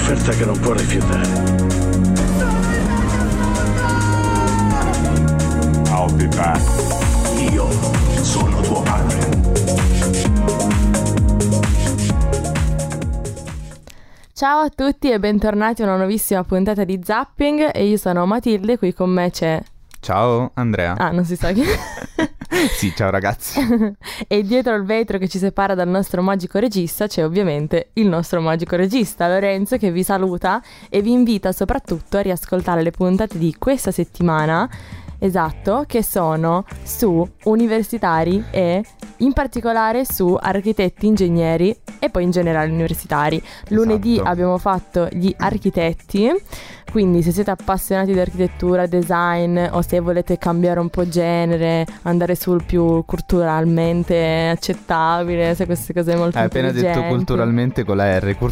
un'offerta che non può rifiutare. I'll be back. Io sono tuo padre. Ciao a tutti e bentornati a una nuovissima puntata di Zapping. E io sono Matilde, qui con me c'è... Ciao Andrea. Ah, non si sa chi... Sì, ciao ragazzi. E dietro il vetro che ci separa dal nostro magico regista c'è ovviamente il nostro magico regista Lorenzo, che vi saluta e vi invita soprattutto a riascoltare le puntate di questa settimana. Esatto, che sono su universitari e in particolare su architetti, ingegneri e poi in generale universitari. Lunedì abbiamo fatto gli architetti, quindi se siete appassionati di architettura, design o se volete cambiare un po' genere, andare sul più culturalmente accettabile, se queste cose molto Hai appena detto culturalmente con la R,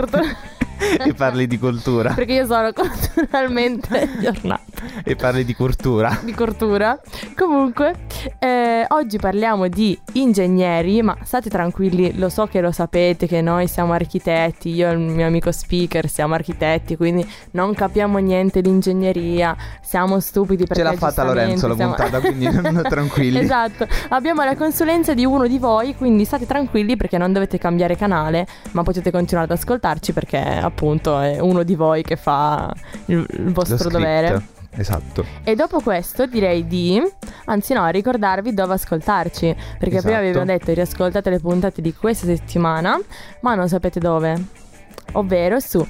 e parli di cultura. Perché io sono culturalmente aggiornata. E parli di cultura. Di cultura. Comunque oggi parliamo di ingegneri, ma state tranquilli, lo so che lo sapete che noi siamo architetti, io e il mio amico speaker siamo architetti, quindi non capiamo niente di ingegneria, siamo stupidi perché ce l'ha fatta Lorenzo la puntata, quindi non tranquilli. Esatto, abbiamo la consulenza di uno di voi, quindi state tranquilli perché non dovete cambiare canale, ma potete continuare ad ascoltarci perché appunto è uno di voi che fa il vostro dovere. Esatto. E dopo questo direi di, anzi no, ricordarvi dove ascoltarci, perché esatto. Prima vi abbiamo detto riascoltate le puntate di questa settimana, ma non sapete dove, ovvero su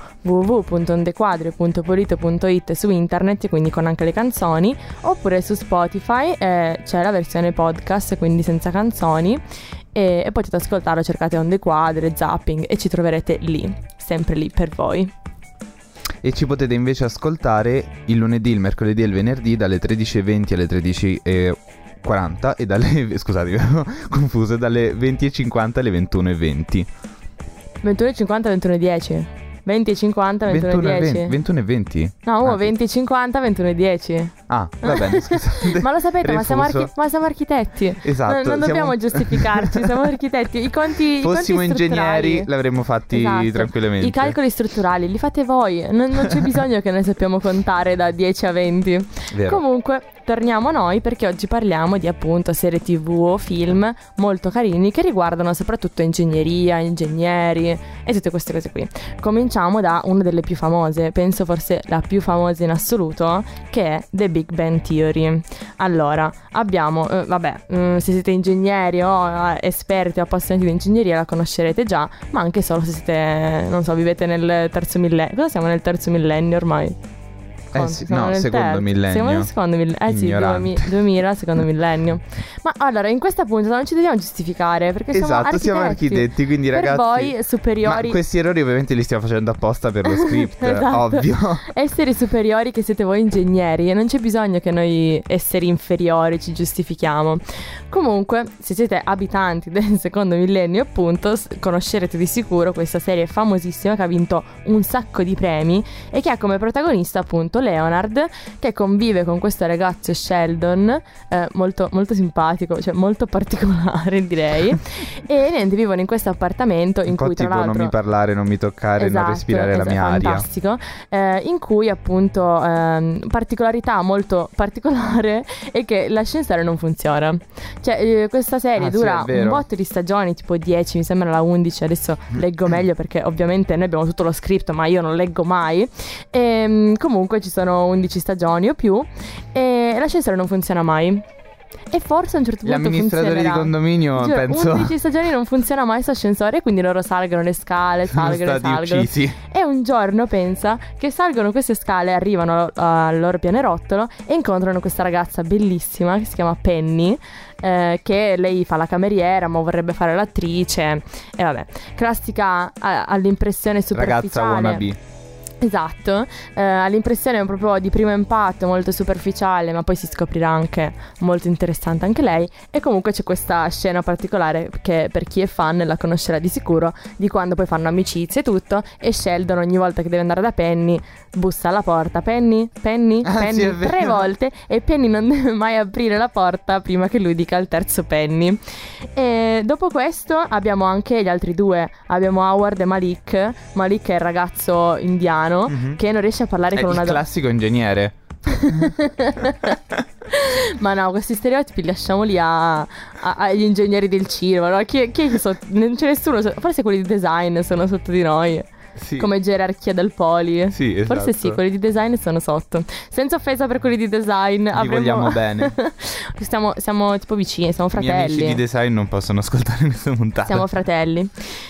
www.ondequadre.polito.it su internet, quindi con anche le canzoni, oppure su Spotify c'è la versione podcast, quindi senza canzoni, e potete ascoltarlo, cercate Onde Quadre, Zapping e ci troverete lì, sempre lì per voi. E ci potete invece ascoltare il lunedì, il mercoledì e il venerdì dalle 13:20 alle 13:40 e dalle, scusate, mi ero confuso, dalle 20:50 alle 21:20. 21:50 21:10. 20:50 21:10. 21:20? No, 20:50 21:10. Ah, va bene, scusate. Ma lo sapete, ma siamo architetti. Esatto. Non dobbiamo giustificarci, siamo architetti. I conti fossimo ingegneri strutturali l'avremmo fatti tranquillamente. I calcoli strutturali li fate voi, non c'è bisogno che noi sappiamo contare da 10 a 20. Vero. Comunque torniamo noi perché oggi parliamo di appunto serie TV o film molto carini che riguardano soprattutto ingegneria, ingegneri e tutte queste cose qui. Cominciamo da una delle più famose, penso forse la più famosa in assoluto, che è The Big Bang Theory. Allora, abbiamo, se siete ingegneri o esperti o appassionati di ingegneria la conoscerete già, ma anche solo se siete, non so, vivete nel terzo millennio. Cosa siamo nel terzo millennio ormai? Sì, no, secondo millennio. Siamo nel secondo millennio. Sì, 2000, secondo millennio. Ma allora, in questa puntata non ci dobbiamo giustificare perché siamo architetti, quindi per ragazzi. Voi superiori. Ma questi errori ovviamente li stiamo facendo apposta per lo script, esatto. Ovvio. Esseri superiori che siete voi ingegneri e non c'è bisogno che noi esseri inferiori ci giustifichiamo. Comunque, se siete abitanti del secondo millennio, appunto, conoscerete di sicuro questa serie famosissima che ha vinto un sacco di premi e che ha come protagonista appunto Leonard, che convive con questo ragazzo Sheldon, molto, molto simpatico, cioè molto particolare direi. E niente, vivono in questo appartamento in cui tra tipo l'altro non mi parlare, non mi toccare, esatto, non respirare la mia aria. Fantastico. In cui appunto particolarità molto particolare è che l'ascensore non funziona. Cioè questa serie dura un botto di stagioni, tipo 10, mi sembra la 11. Adesso leggo meglio perché ovviamente noi abbiamo tutto lo script, ma io non leggo mai. E comunque ci sono 11 stagioni o più e l'ascensore non funziona mai. E forse a un certo punto l'amministratore di condominio, giuro, penso 11 stagioni non funziona mai questo ascensore, quindi loro salgono le scale, salgono. Uccisi. E un giorno pensa che salgono queste scale, arrivano al loro pianerottolo e incontrano questa ragazza bellissima che si chiama Penny, che lei fa la cameriera ma vorrebbe fare l'attrice. E vabbè, classica all'impressione superficiale ragazza wannabe. Esatto, all'impressione proprio di primo impatto molto superficiale, ma poi si scoprirà anche molto interessante anche lei. E comunque c'è questa scena particolare che per chi è fan la conoscerà di sicuro, di quando poi fanno amicizia e tutto, e Sheldon ogni volta che deve andare da Penny bussa alla porta: Penny, Penny, Penny, sì, è vero. 3 volte, e Penny non deve mai aprire la porta prima che lui dica il terzo Penny. E dopo questo abbiamo anche gli altri due, abbiamo Howard e Malik. Malik è il ragazzo indiano che non riesce a parlare con una il classico ingegnere. Ma no, questi stereotipi lasciamoli agli ingegneri del cinema, no? Non c'è nessuno, forse quelli di design sono sotto di noi. Sì. Come gerarchia del poli. Sì, esatto. Forse sì, quelli di design sono sotto. Senza offesa per quelli di design, Li vogliamo bene. Siamo tipo vicini, siamo I miei fratelli. amici di design non possono ascoltare questa puntata. Siamo fratelli.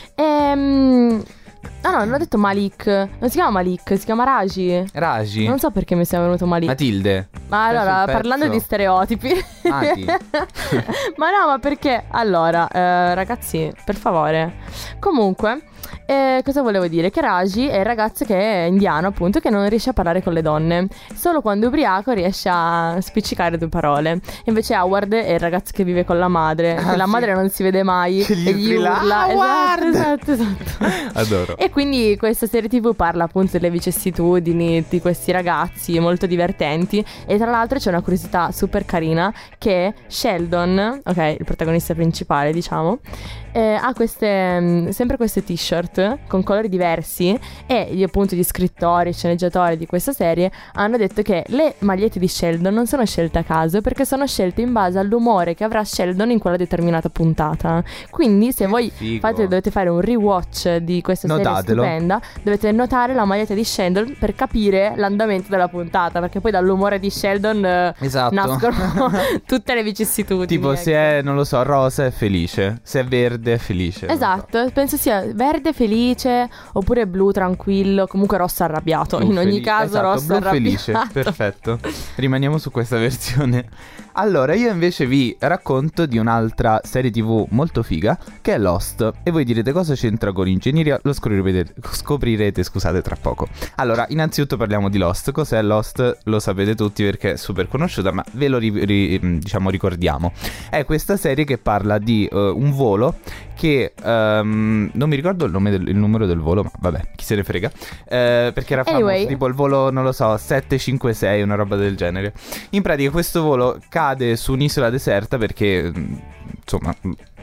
No, non ho detto Malik. Non si chiama Malik, si chiama Raji. Raji? Non so perché mi sia venuto Malik. Matilde. Ma allora, sul parlando pezzo. di stereotipi. Mati. Ma no, ma perché? Allora, ragazzi, per favore. Comunque, cosa volevo dire? Che Raji è il ragazzo che è indiano, appunto, che non riesce a parlare con le donne. Solo quando è ubriaco riesce a spiccicare 2 parole. Invece Howard è il ragazzo che vive con la madre. Che la sì. madre non si vede mai Che gli e gli urla, urla. "Howard!" Esatto. Adoro. E quindi questa serie TV parla appunto delle vicissitudini di questi ragazzi molto divertenti. E tra l'altro c'è una curiosità super carina, che Sheldon, ok, il protagonista principale, diciamo, ha sempre queste t-shirt con colori diversi, e appunto gli scrittori, sceneggiatori di questa serie hanno detto che le magliette di Sheldon non sono scelte a caso, perché sono scelte in base all'umore che avrà Sheldon in quella determinata puntata. Quindi se voi figo. dovete fare un rewatch di questa serie Notatelo. stupenda, dovete notare la maglietta di Sheldon per capire l'andamento della puntata, perché poi dall'umore di Sheldon Esatto. nascono tutte le vicissitudini. Tipo, ecco. se è, non lo so, rosa è felice, se è verde è felice. non lo so. Esatto, penso sia verde felice oppure blu tranquillo, comunque rosso arrabbiato. Blu In ogni felice. caso Esatto, rosso blu arrabbiato. felice, perfetto. Rimaniamo su questa versione. Allora, io invece vi racconto di un'altra serie TV molto figa, che è Lost. E voi direte: cosa c'entra con ingegneria? Lo scoprirete, scusate, tra poco. Allora, innanzitutto parliamo di Lost. Cos'è Lost? Lo sapete tutti perché è super conosciuta, ma ve lo diciamo ricordiamo. È questa serie che parla di un volo che non mi ricordo il numero del volo, ma vabbè, chi se ne frega, perché era famoso, Anyway. tipo il volo, non lo so, 756, una roba del genere. In pratica questo volo cade su un'isola deserta perché insomma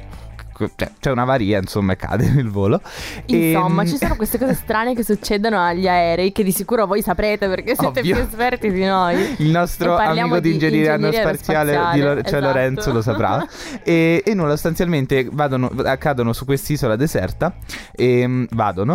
c'è un'avaria, insomma, e cade il volo. Insomma, E- ci sono queste cose strane che succedono agli aerei, che di sicuro voi saprete perché siete Ovvio. più esperti di noi. Il nostro E parliamo amico di di ingegneria ingegneria aerospaziale, cioè esatto. Lorenzo, lo saprà. E nulla, sostanzialmente accadono su quest'isola deserta e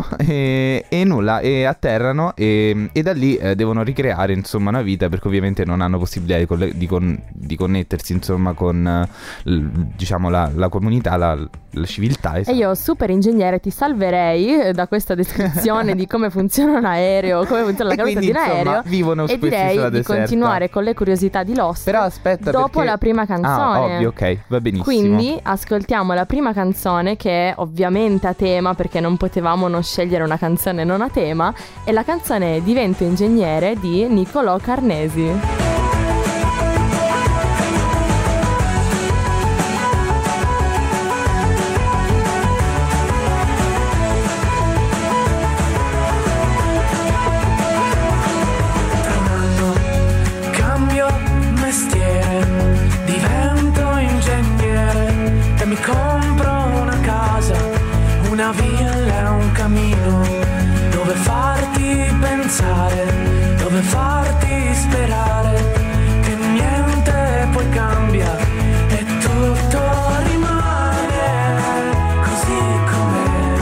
nulla, e atterrano e da lì devono ricreare, insomma, una vita, perché ovviamente non hanno possibilità di connettersi, insomma, con diciamo la comunità, la civiltà. E esatto. io, super ingegnere, ti salverei da questa descrizione di come funziona un aereo, come funziona la E caduta quindi, di un insomma, aereo. vivono su E direi quest'isola di deserta. continuare con le curiosità di Lost. Però aspetta, dopo perché... la prima canzone. ovvio, ok, va benissimo. Quindi ascoltiamo la prima canzone, che è ovviamente a tema, perché non potevamo non scegliere una canzone non a tema. E la canzone è Divento ingegnere di Niccolò Carnesi. Cambio mestiere, divento ingegnere e mi compro una casa, una villa e un camino dove farti pensare, dove farti sperare che niente poi cambia e tutto rimane così com'è.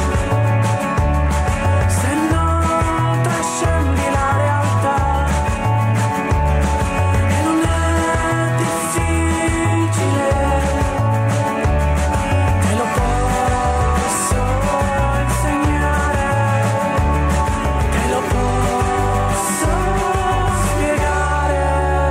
Se non trascendi la realtà, e non è difficile, te lo posso insegnare, te lo posso spiegare.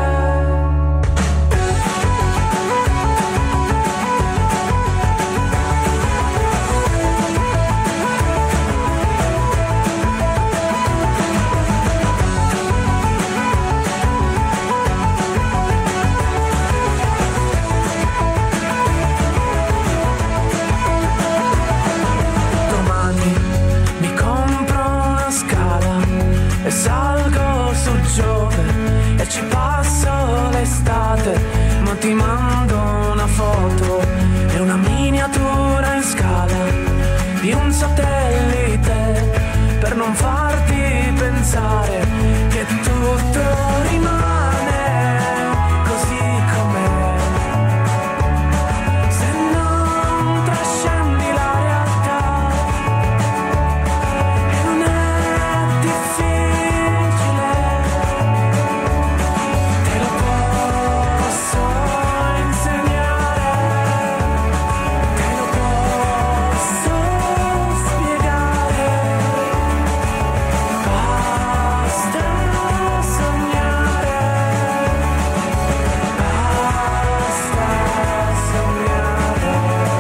di un satellite, per non farti pensare che tutto rimane così com'è. Se non trascendi la realtà, e non è difficile, te lo posso insegnare, te lo posso spiegare. Basta sognare, basta sognare,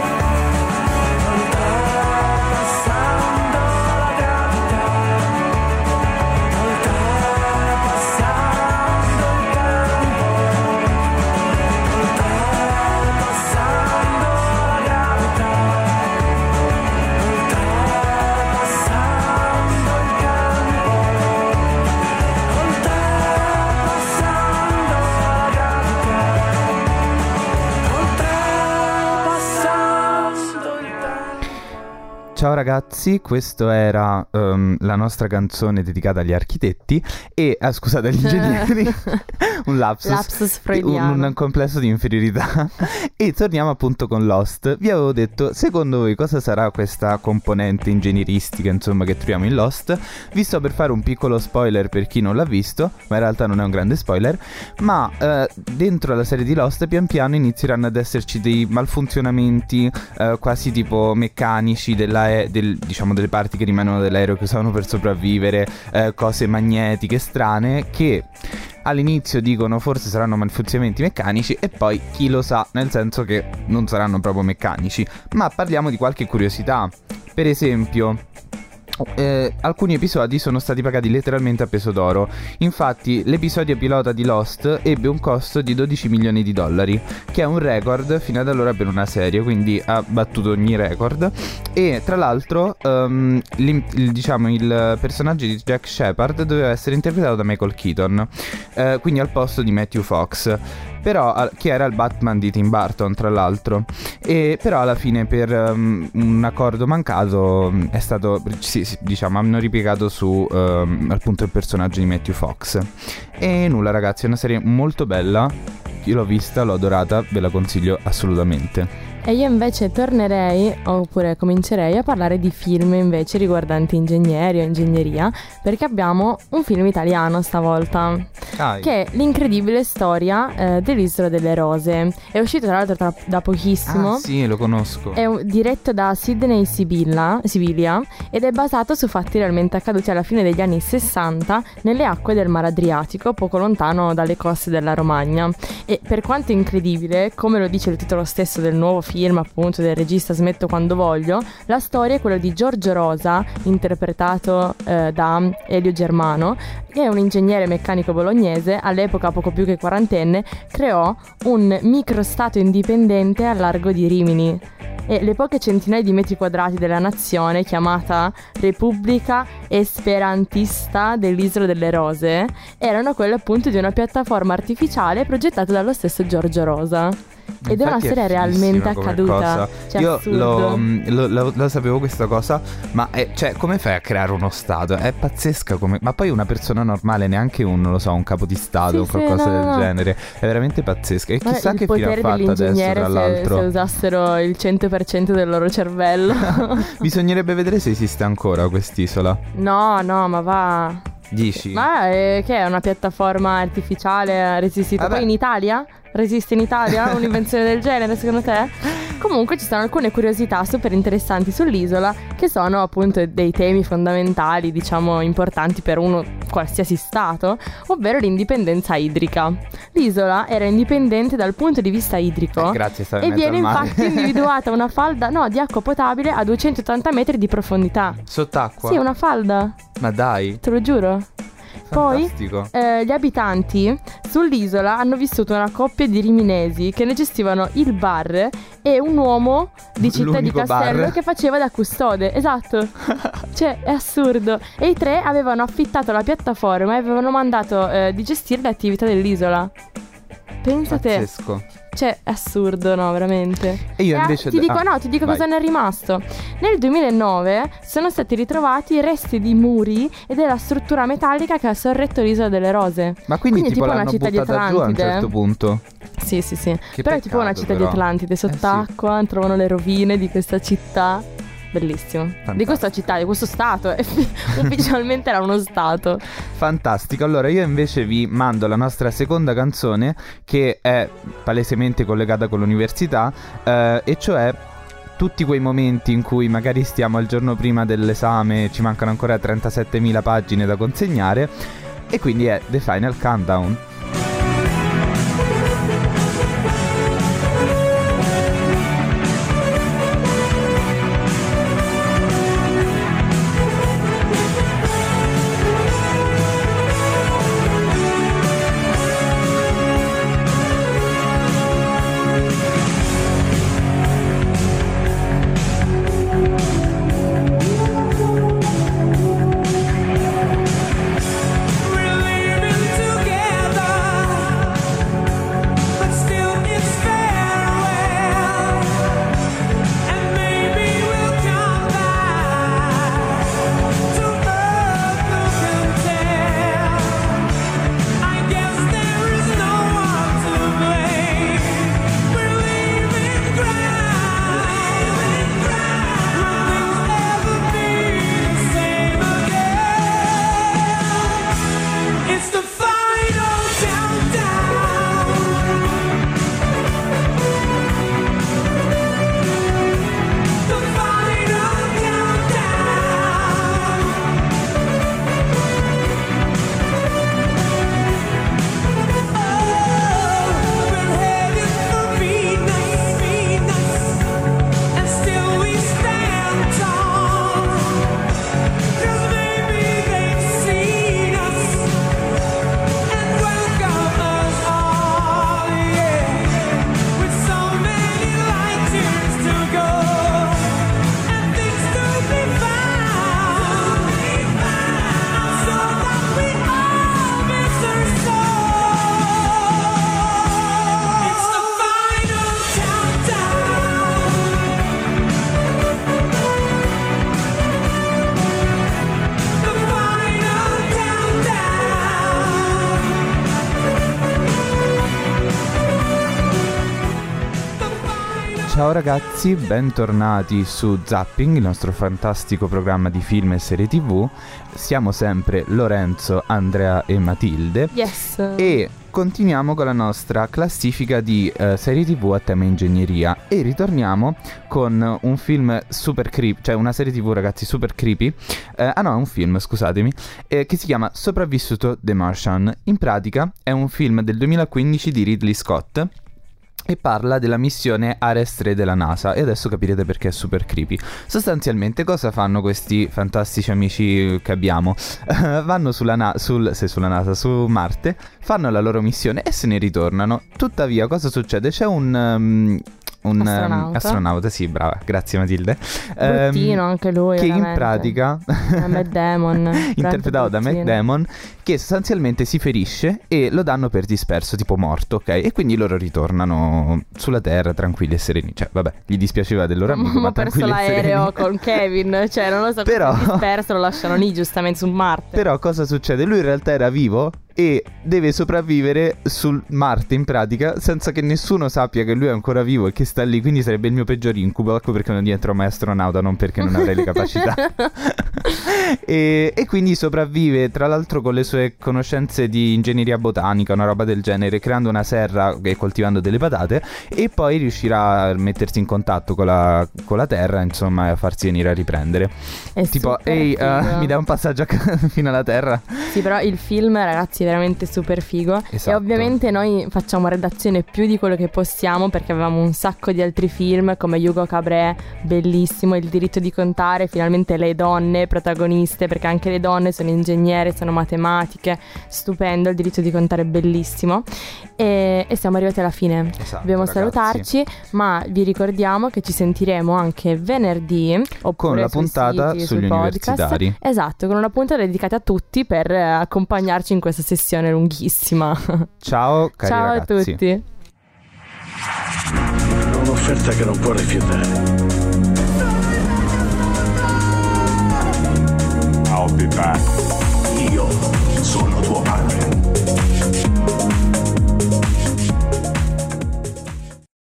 oltrepassando la gravità, oltrepassando il tempo, oltrepassando la gravità, oltrepassando il tempo, oltrepassando la gravità, oltrepassando il tempo. Ciao ragazzi, questo era la nostra canzone dedicata agli architetti e, scusate, agli ingegneri, un lapsus freudiano. un complesso di inferiorità. E torniamo appunto con Lost. Vi avevo detto, secondo voi cosa sarà questa componente ingegneristica, insomma, che troviamo in Lost? Vi sto per fare un piccolo spoiler per chi non l'ha visto, ma in realtà non è un grande spoiler. Ma dentro la serie di Lost pian piano inizieranno ad esserci dei malfunzionamenti quasi tipo meccanici diciamo delle parti che rimangono dell'aereo che usavano per sopravvivere, cose magnetiche strane che all'inizio dicono forse saranno malfunzionamenti meccanici e poi chi lo sa, nel senso che non saranno proprio meccanici. Ma parliamo di qualche curiosità. Per esempio, alcuni episodi sono stati pagati letteralmente a peso d'oro. Infatti l'episodio pilota di Lost ebbe un costo di $12 milioni, che è un record fino ad allora per una serie, quindi ha battuto ogni record. E tra l'altro diciamo il personaggio di Jack Shepard doveva essere interpretato da Michael Keaton, quindi al posto di Matthew Fox, però che era il Batman di Tim Burton, tra l'altro. E però alla fine, per un accordo mancato, è stato diciamo hanno ripiegato su appunto il personaggio di Matthew Fox. E nulla ragazzi, è una serie molto bella, io l'ho vista, l'ho adorata, ve la consiglio assolutamente. E io invece tornerei, oppure comincerei a parlare di film invece riguardanti ingegneri o ingegneria, perché abbiamo un film italiano stavolta, che è L'incredibile storia dell'Isola delle Rose. È uscito tra l'altro da pochissimo. Ah sì, lo conosco. È diretto da Sidney Sibilia ed è basato su fatti realmente accaduti alla fine degli anni 60 nelle acque del Mar Adriatico, poco lontano dalle coste della Romagna. E per quanto incredibile, come lo dice il titolo stesso del nuovo film, appunto, del regista Smetto quando voglio, la storia è quella di Giorgio Rosa, interpretato da Elio Germano, che è un ingegnere meccanico bolognese, all'epoca poco più che quarantenne, creò un microstato indipendente al largo di Rimini. E le poche centinaia di metri quadrati della nazione, chiamata Repubblica Esperantista dell'Isola delle Rose, erano quelle appunto di una piattaforma artificiale progettata dallo stesso Giorgio Rosa. Ed è una serie realmente accaduta. Cioè, io assurdo. lo sapevo questa cosa, ma cioè, come fai a creare uno stato? È pazzesca come. Ma poi una persona normale, neanche non lo so, un capo di stato o qualcosa del genere. È veramente pazzesca. E chissà che fine ha fatto adesso, tra l'altro. Se usassero il 100% del loro cervello. Bisognerebbe vedere se esiste ancora quest'isola. No, ma va. Dici? Ma che è una piattaforma artificiale resistita. Poi in Italia? Resiste in Italia un'invenzione del genere, secondo te? Comunque ci sono alcune curiosità super interessanti sull'isola, che sono appunto dei temi fondamentali, diciamo importanti per uno qualsiasi stato, ovvero l'indipendenza idrica. L'isola era indipendente dal punto di vista idrico, grazie, e viene infatti individuata una falda di acqua potabile a 280 metri di profondità. Sott'acqua? Sì, una falda. Ma dai, te lo giuro. fantastico. Poi gli abitanti sull'isola hanno vissuto una coppia di riminesi che ne gestivano il bar e un uomo di Città L'unico di Castello bar. che faceva da custode. Esatto. Cioè, è assurdo. E i tre avevano affittato la piattaforma e avevano mandato di gestire le attività dell'isola. Pensate. Pazzesco. Cioè, è assurdo, no, veramente. E io invece ti dico vai. cosa ne è rimasto. Nel 2009 sono stati ritrovati resti di muri e della struttura metallica che ha sorretto l'isola delle Rose. Ma quindi tipo una l'hanno città di buttata giù a un Atlantide. certo punto? Sì. Che Però è tipo una peccato, città però. di Atlantide sott'acqua, trovano le rovine di questa città. Bellissimo. Fantastico. Di questa città, di questo stato. Ufficialmente era uno stato. Fantastico, allora io invece vi mando la nostra seconda canzone, che è palesemente collegata con l'università, e cioè tutti quei momenti in cui magari stiamo il giorno prima dell'esame, ci mancano ancora 37.000 pagine da consegnare, e quindi è The Final Countdown. We're living together, but still it's farewell. And maybe we'll come back to earth who can tell. I guess there is no one to blame. We're leaving ground. Will things ever be the same again? It's the final countdown. The final countdown. Oh, we're headed for Venus, and still we stand tall. 'Cause maybe they've seen us and welcome us all, yeah. With so many light years to go and things to be found, so that we all miss our soul. It's the final countdown. The final countdown. Ciao ragazzi, bentornati su Zapping, il nostro fantastico programma di film e serie TV. Siamo sempre Lorenzo, Andrea e Matilde. Yes. E continuiamo con la nostra classifica di serie TV a tema ingegneria. E ritorniamo con un film super creepy, cioè una serie TV, ragazzi, super creepy. Un film, scusatemi, che si chiama Sopravvissuto The Martian. In pratica è un film del 2015 di Ridley Scott e parla della missione Ares 3 della NASA, e adesso capirete perché è super creepy. Sostanzialmente cosa fanno questi fantastici amici che abbiamo? Vanno su Marte, fanno la loro missione e se ne ritornano. Tuttavia cosa succede? C'è un astronauta, sì, brava, grazie Matilde. Bruttino anche lui, che in veramente. pratica Matt Damon, interpretato da Matt bruttino. Damon, che sostanzialmente si ferisce e lo danno per disperso, tipo morto, ok? E quindi loro ritornano sulla Terra tranquilli e sereni. Cioè, vabbè, gli dispiaceva del loro amico, ma ho perso tranquilli e l'aereo sereni. con Kevin, cioè non lo so, Però- come disperso lo lasciano lì giustamente su Marte. Però cosa succede? Lui in realtà era vivo e deve sopravvivere sul Marte in pratica senza che nessuno sappia che lui è ancora vivo e che sta lì, quindi sarebbe il mio peggior incubo. Ecco perché non diventerò mai astronauta, non perché non avrei le capacità. e quindi sopravvive tra l'altro con le sue conoscenze di ingegneria botanica, una roba del genere, creando una serra e coltivando delle patate, e poi riuscirà a mettersi in contatto con la Terra, insomma, e a farsi venire a riprendere. È Tipo, super ehi, figo. mi dai un passaggio fino alla Terra? Sì, però il film, ragazzi, è veramente super figo. Esatto. E ovviamente noi facciamo redazione più di quello che possiamo, perché avevamo un sacco di altri film come Hugo Cabret, bellissimo, Il diritto di contare, finalmente le donne protagoniste, perché anche le donne sono ingegneri, sono matematiche, stupendo, Il diritto di contare è bellissimo. E siamo arrivati alla fine. Esatto, Dobbiamo ragazzi. salutarci, ma vi ricordiamo che ci sentiremo anche venerdì oppure Con la sui puntata siti, sugli sui podcast. universitari. Esatto, con una puntata dedicata a tutti per accompagnarci in questa sessione lunghissima. Ciao cari Ciao ragazzi. a tutti. un'offerta che non può rifiutare. I'll be back.